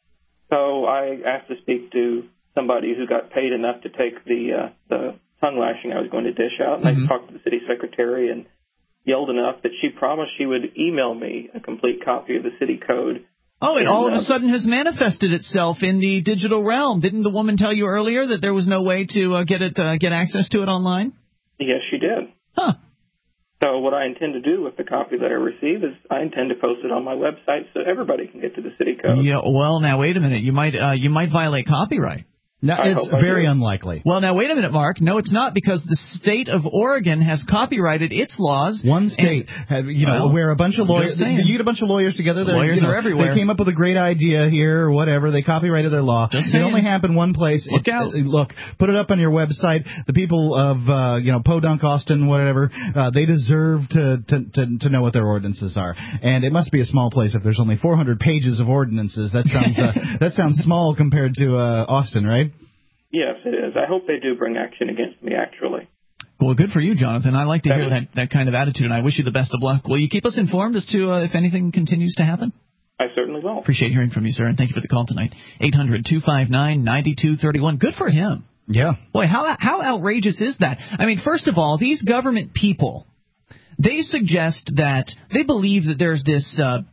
So I asked to speak to somebody who got paid enough to take the uh, the tongue lashing I was going to dish out, and mm-hmm. I talked to the city secretary and yelled enough that she promised she would email me a complete copy of the city code. Oh, it and, all of uh, a sudden has manifested itself in the digital realm. Didn't the woman tell you earlier that there was no way to uh, get it uh, get access to it online? Yes, she did. Huh. So what I intend to do with the copy that I receive is I intend to post it on my website so everybody can get to the city code. Yeah. Well, now wait a minute. You might uh, you might violate copyright. No, it's very unlikely. Well, now, wait a minute, Mark. No, it's not, because the state of Oregon has copyrighted its laws. One state, have, you know, well, where a bunch of lawyers, you get a bunch of lawyers together. Lawyers you know, are everywhere. They came up with a great idea here or whatever. They copyrighted their law. Just it only happened one place. Look it's, out. Look, put it up on your website. The people of, uh, you know, Podunk, Austin, whatever, uh, they deserve to, to, to, to know what their ordinances are. And it must be a small place if there's only four hundred pages of ordinances. That sounds, uh, that sounds small compared to, uh, Austin, right? Yes, it is. I hope they do bring action against me, actually. Well, good for you, Jonathan. I like to that hear is, that, that kind of attitude, and I wish you the best of luck. Will you keep us informed as to uh, if anything continues to happen? I certainly will. Appreciate hearing from you, sir, and thank you for the call tonight. eight hundred two five nine nine two three one. Good for him. Yeah. Boy, how how outrageous is that? I mean, first of all, these government people, they suggest that they believe that there's this uh,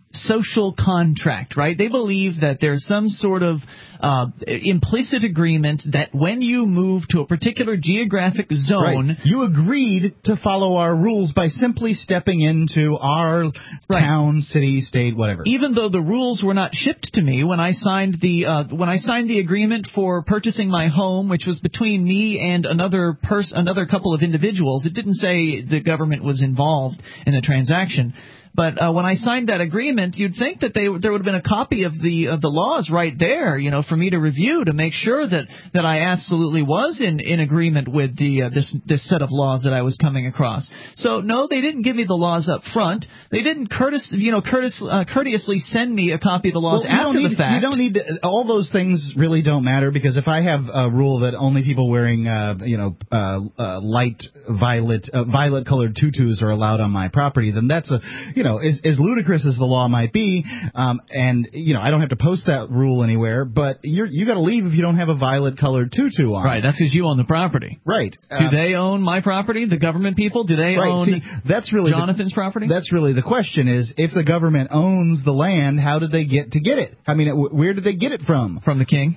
social contract, right? They believe that there's some sort of uh, implicit agreement that when you move to a particular geographic zone, right. you agreed to follow our rules by simply stepping into our right. town, city, state, whatever. Even though the rules were not shipped to me when I signed the uh, when I signed the agreement for purchasing my home, which was between me and another pers- another couple of individuals, it didn't say the government was involved in the transaction. But uh, when I signed that agreement, you'd think that they, there would have been a copy of the of the laws right there, you know, for me to review to make sure that, that I absolutely was in, in agreement with the uh, this this set of laws that I was coming across. So no, they didn't give me the laws up front. They didn't courteous, you know, courteous, uh, courteously send me a copy of the laws well, after need, the fact. You don't need to, all those things really don't matter, because if I have a rule that only people wearing uh, you know uh, uh, light violet uh, violet colored tutus are allowed on my property, then that's a you know as, as ludicrous as the law might be, um, and you know I don't have to post that rule anywhere, but you're you got to leave if you don't have a violet colored tutu on. Right, that's because you own the property. Right. Do um, they own my property? The government people? Do they right. own See, that's really Jonathan's the, property? That's really the question: is if the government owns the land, how did they get to get it? I mean, where did they get it from? From the king.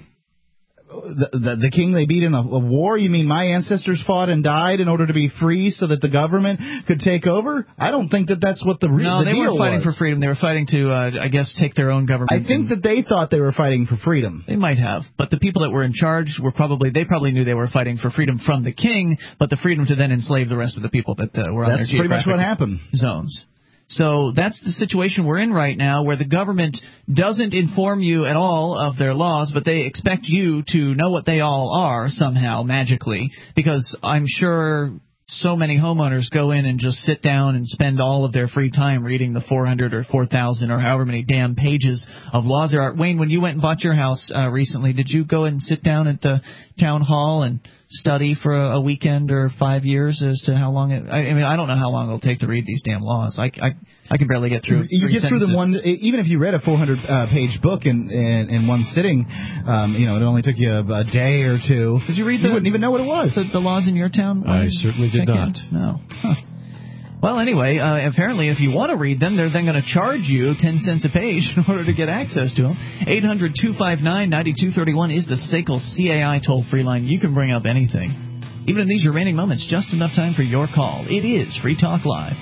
The, the, the king they beat in a, a war? You mean my ancestors fought and died in order to be free so that the government could take over? I don't think that that's what the, re- no, the they deal weren't fighting was. for freedom. They were fighting to, uh, I guess, take their own government. I think that they thought they were fighting for freedom. They might have, but the people that were in charge were probably they probably knew they were fighting for freedom from the king, but the freedom to then enslave the rest of the people that uh, were on that's their pretty much what happened. Zones. So that's the situation we're in right now, where the government doesn't inform you at all of their laws, but they expect you to know what they all are somehow, magically, because I'm sure so many homeowners go in and just sit down and spend all of their free time reading the four hundred or four thousand or however many damn pages of laws there are. Wayne, when you went and bought your house uh, recently, did you go and sit down at the town hall and study for a, a weekend or five years as to how long it? I, I mean, I don't know how long it'll take to read these damn laws. I, I, I can barely get through. You three get sentences. through them one, even if you read a four hundred uh, page book in, in in one sitting. Um, you know, it only took you a, a day or two. Did you read? You the, wouldn't even know what it was. The, the laws in your town? I certainly did not. In? No. Huh. Well, anyway, uh, apparently if you want to read them, they're then going to charge you ten cents a page in order to get access to them. eight hundred two five nine nine two three one is the S A C L C A I toll-free line. You can bring up anything. Even in these remaining moments, just enough time for your call. It is Free Talk Live.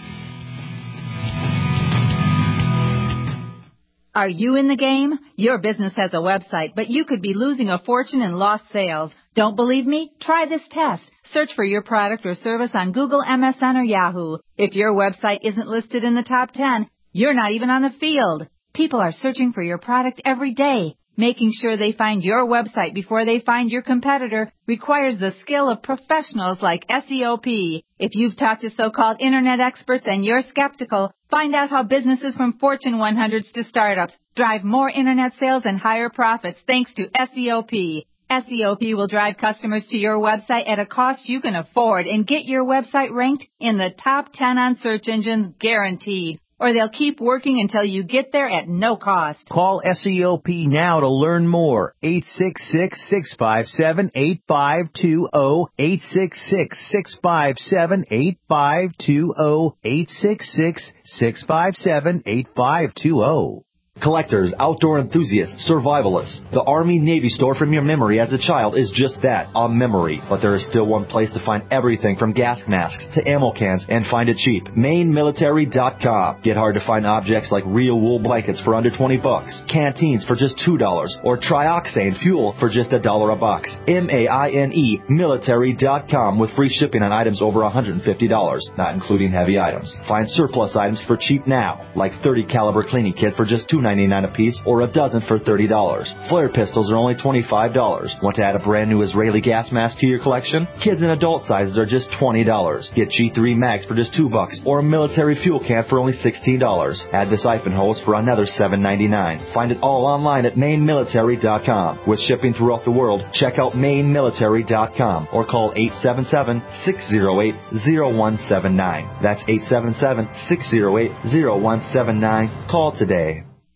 Are you in the game? Your business has a website, but you could be losing a fortune in lost sales. Don't believe me? Try this test. Search for your product or service on Google, M S N, or Yahoo. If your website isn't listed in the top ten, you're not even on the field. People are searching for your product every day. Making sure they find your website before they find your competitor requires the skill of professionals like S E O P. If you've talked to so-called internet experts and you're skeptical, find out how businesses from Fortune one hundreds to startups drive more internet sales and higher profits thanks to S E O P. S E O P will drive customers to your website at a cost you can afford and get your website ranked in the top ten on search engines guaranteed. Or they'll keep working until you get there at no cost. Call S E O P now to learn more. eight six six, six five seven, eight five two zero. eight six six, six five seven, eight five two zero. eight six six, six five seven, eight five two zero. Collectors, outdoor enthusiasts, survivalists. The Army-Navy store from your memory as a child is just that, a memory. But there is still one place to find everything from gas masks to ammo cans and find it cheap. Maine Military dot com. Get hard to find objects like real wool blankets for under twenty bucks, canteens for just two dollars, or trioxane fuel for just a dollar a box. M A I N E Military dot com with free shipping on items over one hundred fifty dollars, not including heavy items. Find surplus items for cheap now, like thirty caliber cleaning kit for just two dollars and ninety-nine cents a piece, or a dozen for thirty dollars. Flare pistols are only twenty-five dollars. Want to add a brand new Israeli gas mask to your collection? Kids and adult sizes are just twenty dollars. Get G three mags for just two bucks, or a military fuel can for only sixteen dollars. Add the siphon hose for another seven ninety-nine. Find it all online at Maine Military dot com. With shipping throughout the world, check out Maine Military dot com or call eight seven seven, six zero eight, zero one seven nine. That's eight seven seven, six zero eight, zero one seven nine. Call today.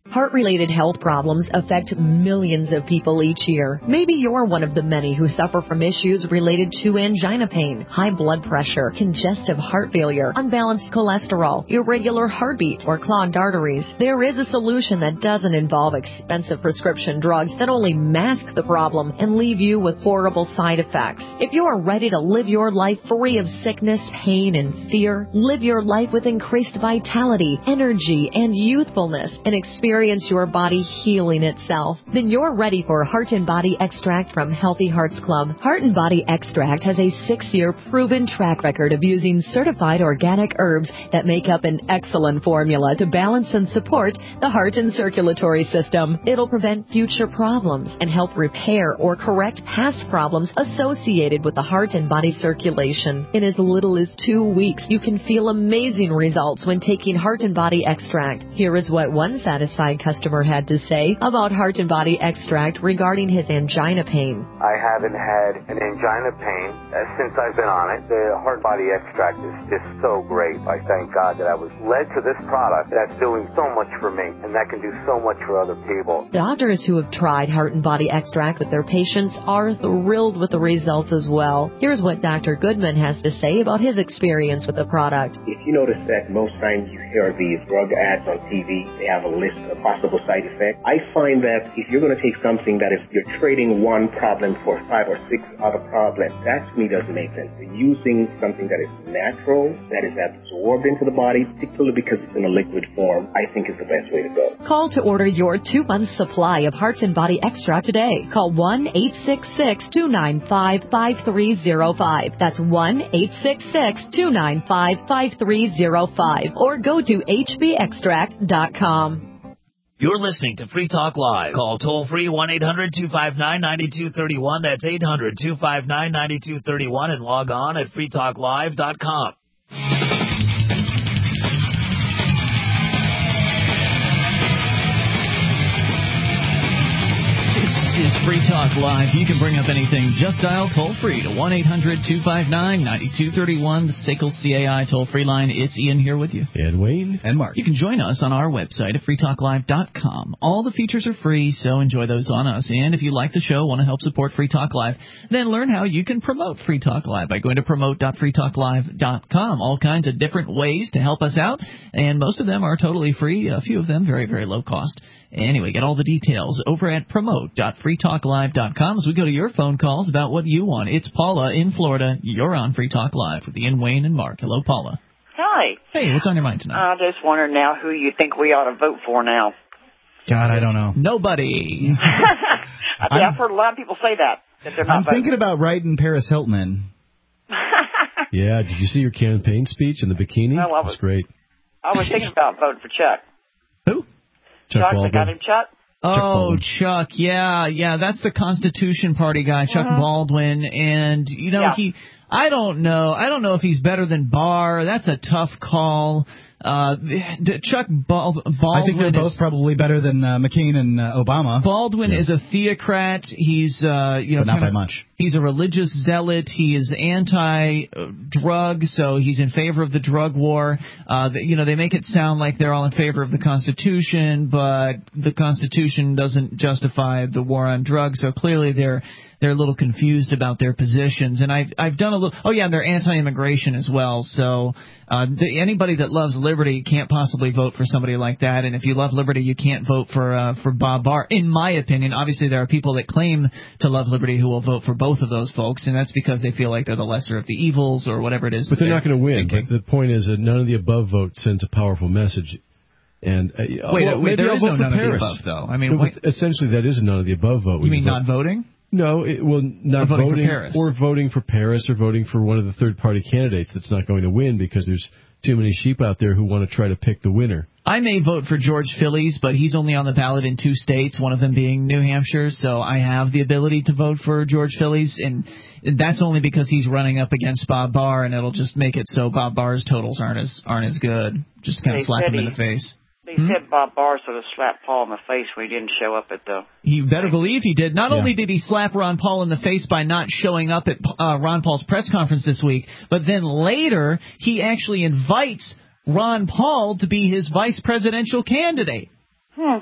Heart-related health problems affect millions of people each year. Maybe you're one of the many who suffer from issues related to angina pain, high blood pressure, congestive heart failure, unbalanced cholesterol, irregular heartbeat, or clogged arteries. There is a solution that doesn't involve expensive prescription drugs that only mask the problem and leave you with horrible side effects. If you are ready to live your life free of sickness, pain, and fear, live your life with increased vitality, energy, and youthfulness, and experience your body healing itself, then you're ready for Heart and Body Extract from Healthy Hearts Club. Heart and Body Extract has a six-year proven track record of using certified organic herbs that make up an excellent formula to balance and support the heart and circulatory system. It'll prevent future problems and help repair or correct past problems associated with the heart and body circulation. In as little as two weeks, you can feel amazing results when taking Heart and Body Extract. Here is what one satisfied customer had to say about Heart and Body Extract regarding his angina pain. I haven't had an angina pain uh, since I've been on it. The Heart Body Extract is just so great. I thank God that I was led to this product that's doing so much for me, and that can do so much for other people. Doctors who have tried Heart and Body Extract with their patients are thrilled with the results as well. Here's what Doctor Goodman has to say about his experience with the product. If you notice that most times you hear these drug ads on T V, they have a list of possible side effects. I find that if you're going to take something that is, you're trading one problem for five or six other problems, that to me doesn't make sense. You're using something that is natural, that is absorbed into the body, particularly because it's in a liquid form, I think is the best way to go. Call to order your two-month supply of Heart and Body Extract today. Call one eight six six, two nine five, five three zero five. That's one eight six six, two nine five, five three zero five. Or go to h b extract dot com. You're listening to Free Talk Live. Call toll-free one eight hundred two five nine nine two three one. That's eight hundred two five nine nine two three one. And log on at free talk live dot com. This is Free Talk Live. You can bring up anything. Just dial toll-free to one eight hundred two five nine nine two three one, the S A C L C A I toll-free line. It's Ian here with you. And Wayne. And Mark. You can join us on our website at free talk live dot com. All the features are free, so enjoy those on us. And if you like the show, want to help support Free Talk Live, then learn how you can promote Free Talk Live by going to promote dot free talk live dot com. All kinds of different ways to help us out, and most of them are totally free. A few of them very, very low cost. Anyway, get all the details over at promote dot free talk live dot com as we go to your phone calls about what you want. It's Paula in Florida. You're on Free Talk Live with Ian, Wayne, and Mark. Hello, Paula. Hi. Hey, what's on your mind tonight? I just wonder now who you think we ought to vote for now. God, I don't know. Nobody. I mean, I've heard a lot of people say that, that they're not I'm voting. thinking about writing Paris Hilton in. Yeah, did you see your campaign speech in the bikini? No, I It was great. I was thinking about voting for Chuck. Who? Chuck Chuck, Baldwin. the guy named Chuck. Oh, Chuck, yeah, yeah, that's the Constitution Party guy, Chuck Mhm. Baldwin, and, you know, Yeah. he, I don't know, I don't know if he's better than Barr, that's a tough call. Uh, Chuck Bald- Baldwin I think they're both is, probably better than uh, McCain and uh, Obama. Baldwin is a theocrat. He's, uh, you know, But not kinda- by much. He's a religious zealot. He is anti-drug, so he's in favor of the drug war. Uh, the, you know, they make it sound like they're all in favor of the Constitution, but the Constitution doesn't justify the war on drugs. So clearly they're they're a little confused about their positions. And I've I've done a little. Oh yeah, and they're anti-immigration as well. So uh, the, anybody that loves liberty can't possibly vote for somebody like that. And if you love liberty, you can't vote for uh, for Bob Barr. In my opinion, obviously there are people that claim to love liberty who will vote for both of those folks, and that's because they feel like they're the lesser of the evils or whatever it is. But they're not going to win. But the point is that none of the above vote sends a powerful message. And uh, Wait, well, wait, maybe there I'll is vote no for none of the Paris. above, though. I mean, No, wait- but essentially that is a none of the above vote. You mean vote. not voting? No, it, well, not Or voting for Paris. or voting for Paris, or voting for one of the third-party candidates that's not going to win because there's too many sheep out there who want to try to pick the winner. I may vote for George Phillies, but he's only on the ballot in two states, one of them being New Hampshire, so I have the ability to vote for George Phillies, and that's only because he's running up against Bob Barr, and it'll just make it so Bob Barr's totals aren't as aren't as good. Just kind of They slap said him in he- the face. They Hmm? said Bob Barr sort of slapped Paul in the face when he didn't show up at the... You better believe he did. Not Yeah. only did he slap Ron Paul in the face by not showing up at uh, Ron Paul's press conference this week, but then later he actually invites Ron Paul to be his vice presidential candidate. Hmm.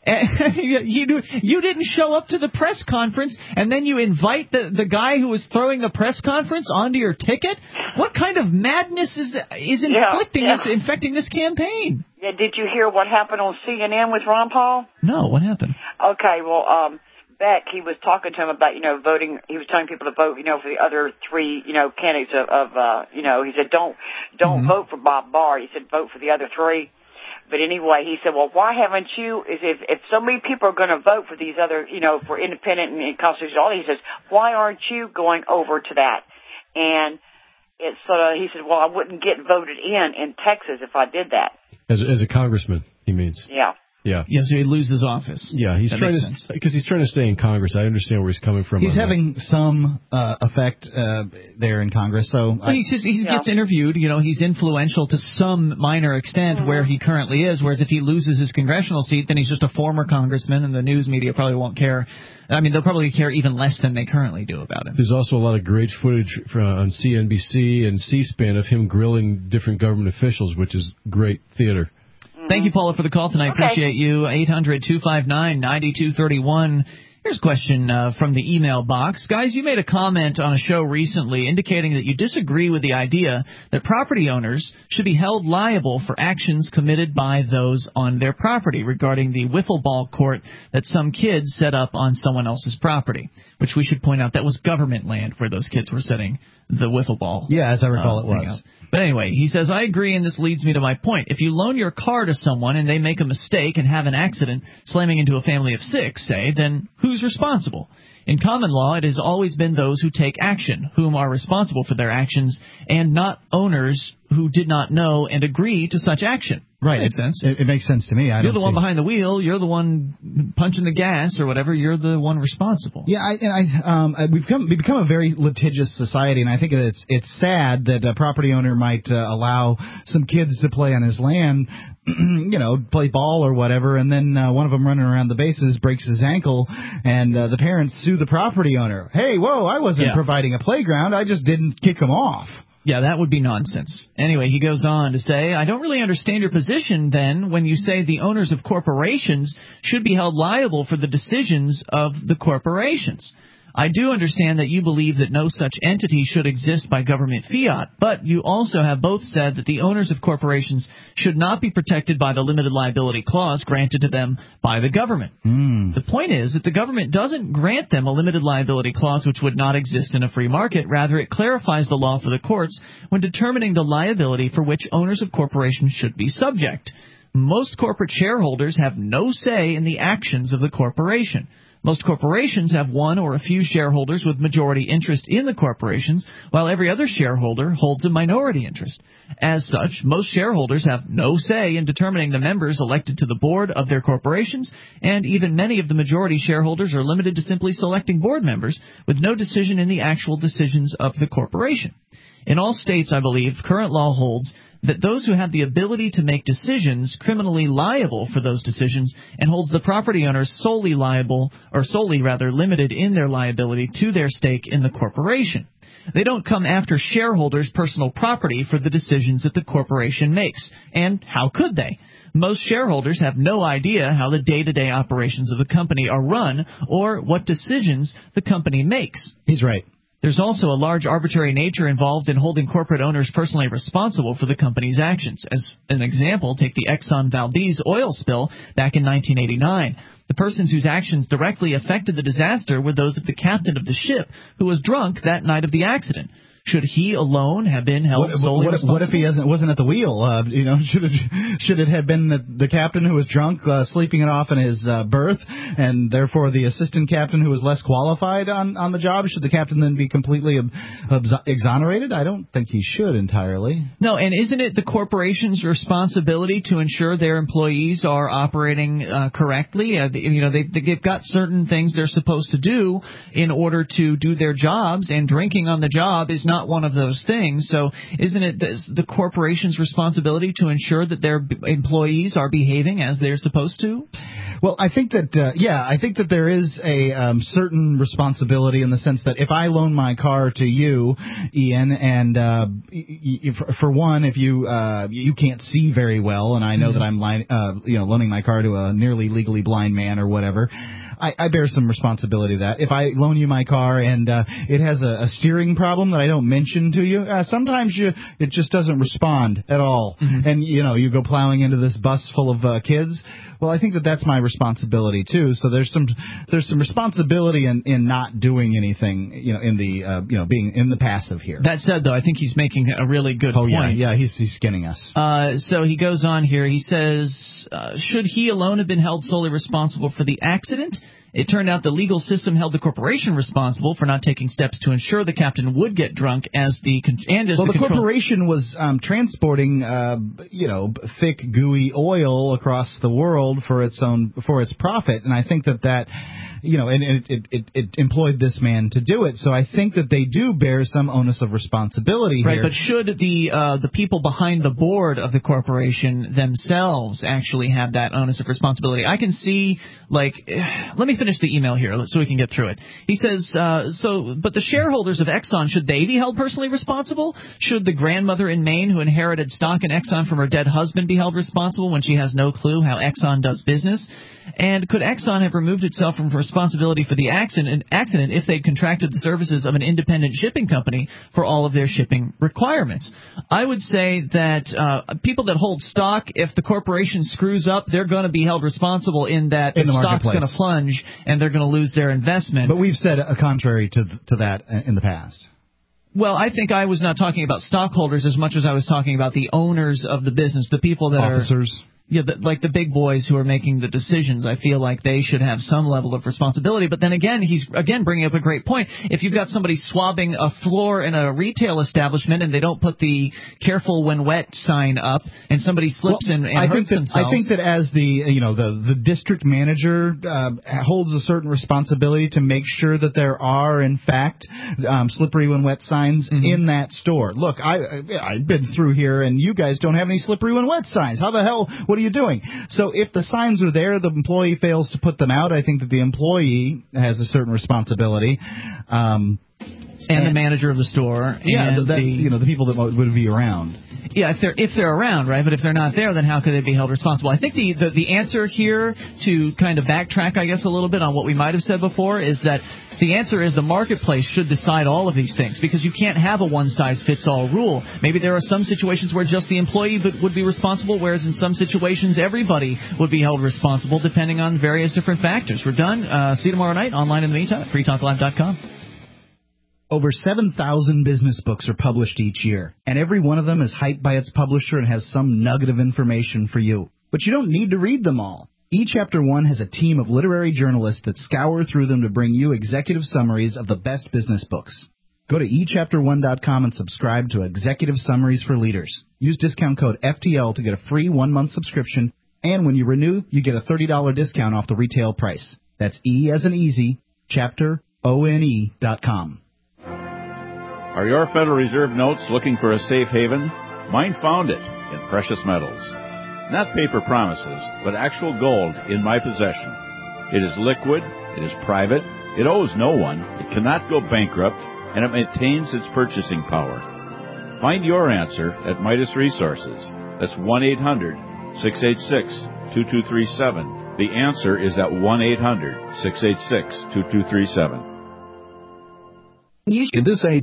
you you didn't show up to the press conference, and then you invite the, the guy who was throwing the press conference onto your ticket? What kind of madness is is inflicting yeah, yeah. this, infecting this campaign? Yeah, did you hear what happened on C N N with Ron Paul? No, what happened? Okay, well, um, Beck, he was talking to him about, you know, voting. He was telling people to vote, you know, for the other three, you know, candidates of, of uh, you know, he said, don't, don't mm-hmm. vote for Bob Barr. He said, vote for the other three. But anyway, he said, well, why haven't you, is if, if so many people are going to vote for these other, you know, for independent and constitutional, he says, why aren't you going over to that? And it's sort of, he said, well, I wouldn't get voted in in Texas if I did that. As, as a congressman, he means. Yeah. Yeah. Yeah, so he loses office. Yeah, he's that trying to, because he's trying to stay in Congress. I understand where he's coming from. He's having that. some uh, effect uh, there in Congress. So well, I, he just, he yeah. gets interviewed. You know, he's influential to some minor extent mm-hmm. where he currently is. Whereas if he loses his congressional seat, then he's just a former congressman, and the news media probably won't care. I mean, they'll probably care even less than they currently do about him. There's also a lot of great footage from, on C N B C and C-SPAN of him grilling different government officials, which is great theater. Thank you, Paula, for the call tonight. Okay. Appreciate you. eight hundred two five nine nine two three one. Here's a question uh, from the email box. Guys, you made a comment on a show recently indicating that you disagree with the idea that property owners should be held liable for actions committed by those on their property regarding the wiffle ball court that some kids set up on someone else's property, which we should point out that was government land where those kids were setting the wiffle ball. Yeah, as I recall, uh, it was. But anyway, he says, I agree, and this leads me to my point. If you loan your car to someone and they make a mistake and have an accident slamming into a family of six, say, then who's responsible? In common law, it has always been those who take action, whom are responsible for their actions, and not owners who did not know and agree to such action. Right. That makes sense. It, it makes sense to me. I you're don't the one see... behind the wheel. You're the one punching the gas or whatever. You're the one responsible. Yeah, I, and I, um, we've become, we've become a very litigious society, and I think it's it's sad that a property owner might uh, allow some kids to play on his land, you know, play ball or whatever, and then uh, one of them running around the bases breaks his ankle, and uh, the parents sue the property owner. Hey, whoa, I wasn't yeah. providing a playground. I just didn't kick him off. Yeah, that would be nonsense. Anyway, he goes on to say, I don't really understand your position then when you say the owners of corporations should be held liable for the decisions of the corporations. I do understand that you believe that no such entity should exist by government fiat, but you also have both said that the owners of corporations should not be protected by the limited liability clause granted to them by the government. Mm. The point is that the government doesn't grant them a limited liability clause which would not exist in a free market. Rather, it clarifies the law for the courts when determining the liability for which owners of corporations should be subject. Most corporate shareholders have no say in the actions of the corporation. Most corporations have one or a few shareholders with majority interest in the corporations, while every other shareholder holds a minority interest. As such, most shareholders have no say in determining the members elected to the board of their corporations, and even many of the majority shareholders are limited to simply selecting board members with no decision in the actual decisions of the corporation. In all states, I believe, current law holds that those who have the ability to make decisions criminally liable for those decisions and holds the property owners solely liable, or solely rather limited in their liability to their stake in the corporation. They don't come after shareholders' personal property for the decisions that the corporation makes. And how could they? Most shareholders have no idea how the day-to-day operations of the company are run or what decisions the company makes. He's right. There's also a large arbitrary nature involved in holding corporate owners personally responsible for the company's actions. As an example, take the Exxon Valdez oil spill back in nineteen eighty-nine. The persons whose actions directly affected the disaster were those of the captain of the ship, who was drunk that night of the accident. Should he alone have been held what, solely what, responsible? What if he hasn't, wasn't at the wheel? Uh, you know, should it should it have been the, the captain who was drunk, uh, sleeping it off in his uh, berth, and therefore the assistant captain who was less qualified on, on the job? Should the captain then be completely ob- ob- exonerated? I don't think he should entirely. No, and isn't it the corporation's responsibility to ensure their employees are operating uh, correctly? Uh, you know, they, they've got certain things they're supposed to do in order to do their jobs, and drinking on the job is not one of those things. So isn't it the corporation's responsibility to ensure that their employees are behaving as they're supposed to? Well, I think that, uh, yeah, I think that there is a um, certain responsibility in the sense that if I loan my car to you, Ian, and uh, y- y- for one, if you uh, you can't see very well, and I know mm-hmm. that I'm li- uh, you know loaning my car to a nearly legally blind man or whatever, I, I bear some responsibility to that. If I loan you my car and uh, it has a, a steering problem that I don't mention to you, uh, sometimes you it just doesn't respond at all, mm-hmm. and you know you go plowing into this bus full of uh, kids. Well, I think that that's my responsibility too. So there's some there's some responsibility in, in not doing anything, you know, in the uh, you know being in the passive here. That said, though, I think he's making a really good oh, point. yeah, yeah, he's he's skinning us. Uh, so he goes on here. He says, uh, should he alone have been held solely responsible for the accident? It turned out the legal system held the corporation responsible for not taking steps to ensure the captain would get drunk as the and as well, the, the control- corporation was um, transporting, uh, you know, thick, gooey oil across the world for its own for its profit, and I think that that, you know, and it, it, it, it employed this man to do it. So I think that they do bear some onus of responsibility right, here. But should the uh, the people behind the board of the corporation themselves actually have that onus of responsibility? I can see, like, let me finish the email here so we can get through it. He says, uh, so, but the shareholders of Exxon, should they be held personally responsible? Should the grandmother in Maine who inherited stock in Exxon from her dead husband be held responsible when she has no clue how Exxon does business? And could Exxon have removed itself from responsibility for the accident, accident if they'd contracted the services of an independent shipping company for all of their shipping requirements? I would say that uh, people that hold stock, if the corporation screws up, they're going to be held responsible in that in the, the stock's going to plunge and they're going to lose their investment. But we've said a contrary to to that in the past. Well, I think I was not talking about stockholders as much as I was talking about the owners of the business, the people that Officers. are... Officers. Yeah, the, like the big boys who are making the decisions. I feel like they should have some level of responsibility. But then again, he's again bringing up a great point. If you've got somebody swabbing a floor in a retail establishment and they don't put the "careful when wet" sign up, and somebody slips well, and, and I hurts think that, themselves. I think that as the you know the the district manager uh, holds a certain responsibility to make sure that there are in fact um, slippery when wet signs mm-hmm. in that store. Look, I I've been through here, and you guys don't have any slippery when wet signs. How the hell? What What are you doing? So if the signs are there, the employee fails to put them out, I think that the employee has a certain responsibility. Um, and, and the manager of the store. Yeah, and that, the, you know, the people that would be around. Yeah, if they're if they're around, right? But if they're not there, then how could they be held responsible? I think the, the, the answer here, to kind of backtrack, I guess, a little bit on what we might have said before, is that the answer is the marketplace should decide all of these things, because you can't have a one-size-fits-all rule. Maybe there are some situations where just the employee would be responsible, whereas in some situations everybody would be held responsible, depending on various different factors. We're done. Uh, see you tomorrow night. Online in the meantime at free talk live dot com. Over seven thousand business books are published each year, and every one of them is hyped by its publisher and has some nugget of information for you. But you don't need to read them all. eChapter One has a team of literary journalists that scour through them to bring you executive summaries of the best business books. Go to e chapter one dot com and subscribe to Executive Summaries for Leaders. Use discount code F T L to get a free one-month subscription, and when you renew, you get a thirty dollars discount off the retail price. That's E as in easy, chapter, O N E dot com. Are your Federal Reserve notes looking for a safe haven? Mine found it in precious metals. Not paper promises, but actual gold in my possession. It is liquid, it is private, it owes no one, it cannot go bankrupt, and it maintains its purchasing power. Find your answer at Midas Resources. That's one eight hundred, six eight six, two two three seven. The answer is at one eight hundred, six eight six, two two three seven. In this age